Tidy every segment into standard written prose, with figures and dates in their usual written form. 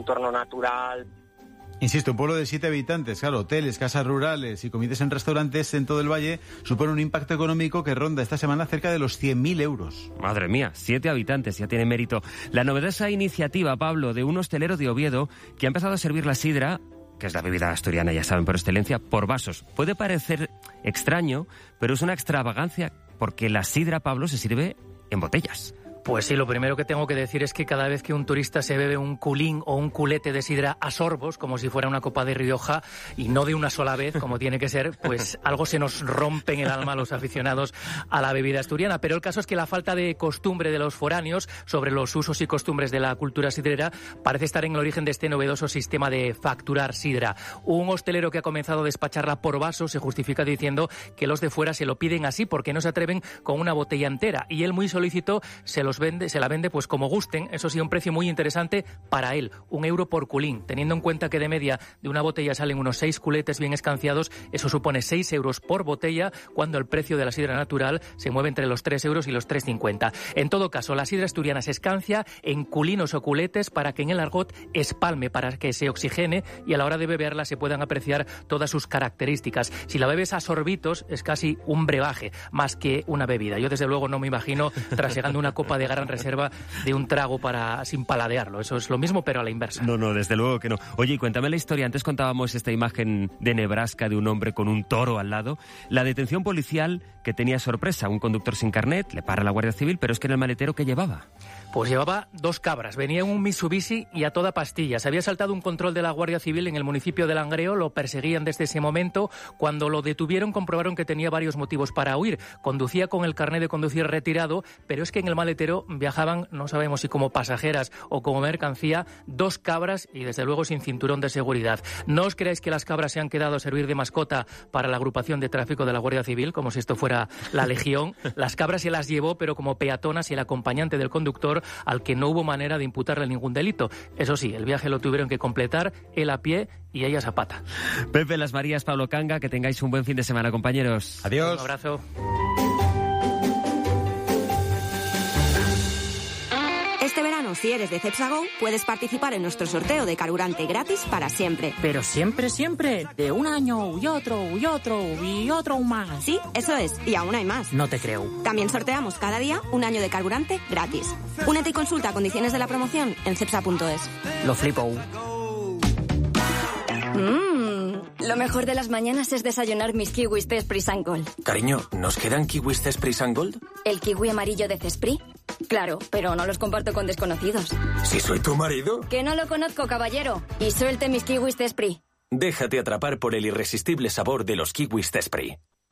entorno natural. Insisto, un pueblo de 7 habitantes, claro, hoteles, casas rurales y comidas en restaurantes en todo el valle supone un impacto económico que ronda esta semana cerca de los 100.000 euros. Madre mía, 7 habitantes, ya tiene mérito. La novedosa iniciativa, Pablo, de un hostelero de Oviedo que ha empezado a servir la sidra, que es la bebida asturiana, ya saben, por excelencia, por vasos. Puede parecer extraño, pero es una extravagancia porque la sidra, Pablo, se sirve en botellas. Pues sí, lo primero que tengo que decir es que cada vez que un turista se bebe un culín o un culete de sidra a sorbos, como si fuera una copa de Rioja, y no de una sola vez, como tiene que ser, pues algo se nos rompe en el alma a los aficionados a la bebida asturiana. Pero el caso es que la falta de costumbre de los foráneos sobre los usos y costumbres de la cultura sidrera parece estar en el origen de este novedoso sistema de facturar sidra. Un hostelero que ha comenzado a despacharla por vaso se justifica diciendo que los de fuera se lo piden así porque no se atreven con una botella entera, y él, muy solícito, se la vende pues como gusten, eso sí, a un precio muy interesante para él, 1 euro por culín. Teniendo en cuenta que de media de una botella salen unos 6 culetes bien escanciados, eso supone 6 euros por botella, cuando el precio de la sidra natural se mueve entre los 3 euros y los 3,50. En todo caso, la sidra asturiana se escancia en culinos o culetes para que en el argot espalme, para que se oxigene y a la hora de beberla se puedan apreciar todas sus características. Si la bebes a sorbitos es casi un brebaje, más que una bebida. Yo desde luego no me imagino trasegando una copa de Gran Reserva de un trago sin paladearlo. Eso es lo mismo, pero a la inversa. No, desde luego que no. Oye, y cuéntame la historia. Antes contábamos esta imagen de Nebraska de un hombre con un toro al lado. La detención policial que tenía sorpresa. Un conductor sin carnet, le para la Guardia Civil, pero es que en el maletero, ¿qué llevaba? Pues llevaba 2 cabras, venía en un Mitsubishi y a toda pastilla. Se había saltado un control de la Guardia Civil en el municipio de Langreo, lo perseguían desde ese momento. Cuando lo detuvieron comprobaron que tenía varios motivos para huir. Conducía con el carnet de conducir retirado, pero es que en el maletero viajaban, no sabemos si como pasajeras o como mercancía, 2 cabras y desde luego sin cinturón de seguridad. No os creáis que las cabras se han quedado a servir de mascota para la agrupación de tráfico de la Guardia Civil, como si esto fuera la Legión. Las cabras se las llevó, pero como peatonas, y el acompañante del conductor, al que no hubo manera de imputarle ningún delito. Eso sí, el viaje lo tuvieron que completar él a pie y ellas a pata. Pepe Las Marías, Pablo Canga, que tengáis un buen fin de semana, compañeros. Adiós. Un abrazo. Este verano, si eres de Cepsa Go, puedes participar en nuestro sorteo de carburante gratis para siempre. Pero siempre, de un año y otro más. Sí, eso es, y aún hay más. No te creo. También sorteamos cada día un año de carburante gratis. Únete y consulta condiciones de la promoción en cepsa.es. Lo flipo. Lo mejor de las mañanas es desayunar mis kiwis Cespris and Gold. Cariño, ¿nos quedan kiwis Cespris and Gold? ¿El kiwi amarillo de Cespri? Claro, pero no los comparto con desconocidos. ¿Si soy tu marido? Que no lo conozco, caballero. Y suelte mis kiwis Cespri. Déjate atrapar por el irresistible sabor de los kiwis Cespri.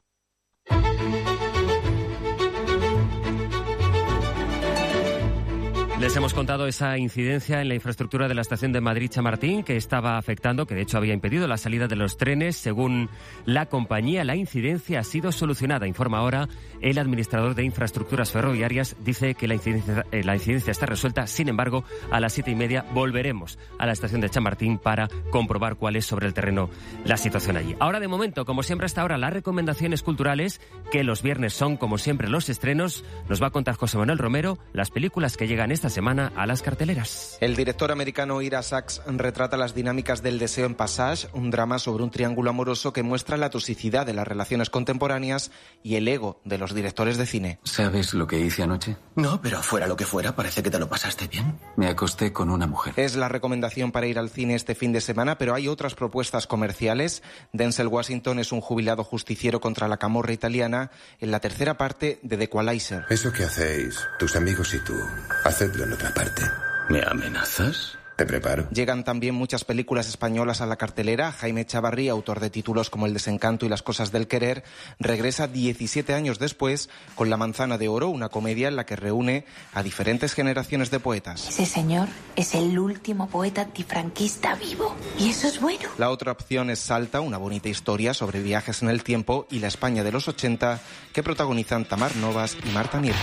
Les hemos contado esa incidencia en la infraestructura de la estación de Madrid-Chamartín que estaba afectando, que de hecho había impedido la salida de los trenes. Según la compañía, la incidencia ha sido solucionada. Informa ahora el administrador de infraestructuras ferroviarias. Dice que la incidencia está resuelta. Sin embargo, a las 7:30 volveremos a la estación de Chamartín para comprobar cuál es sobre el terreno la situación allí. Ahora, de momento, como siempre hasta ahora, las recomendaciones culturales, que los viernes son, como siempre, los estrenos. Nos va a contar José Manuel Romero las películas que llegan esta semana a las carteleras. El director americano Ira Sachs retrata las dinámicas del deseo en Passage, un drama sobre un triángulo amoroso que muestra la toxicidad de las relaciones contemporáneas y el ego de los directores de cine. ¿Sabes lo que hice anoche? No, pero fuera lo que fuera, parece que te lo pasaste bien. Me acosté con una mujer. Es la recomendación para ir al cine este fin de semana, pero hay otras propuestas comerciales. Denzel Washington es un jubilado justiciero contra la camorra italiana en la tercera parte de The Equalizer. Eso que hacéis, tus amigos y tú, hacedlo en otra parte. ¿Me amenazas? Te preparo. Llegan también muchas películas españolas a la cartelera. Jaime Chavarri, autor de títulos como El desencanto y Las cosas del querer, regresa 17 años después con La manzana de oro, una comedia en la que reúne a diferentes generaciones de poetas. Ese señor es el último poeta antifranquista vivo. Y eso es bueno. La otra opción es Salta, una bonita historia sobre viajes en el tiempo y la España de los 80 que protagonizan Tamar Novas y Marta Nieto.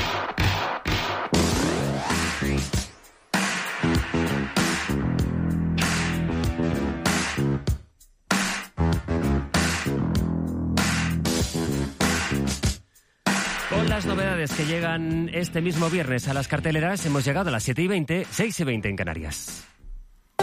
Con las novedades que llegan este mismo viernes a las carteleras, hemos llegado a las 7:20, 6:20 en Canarias.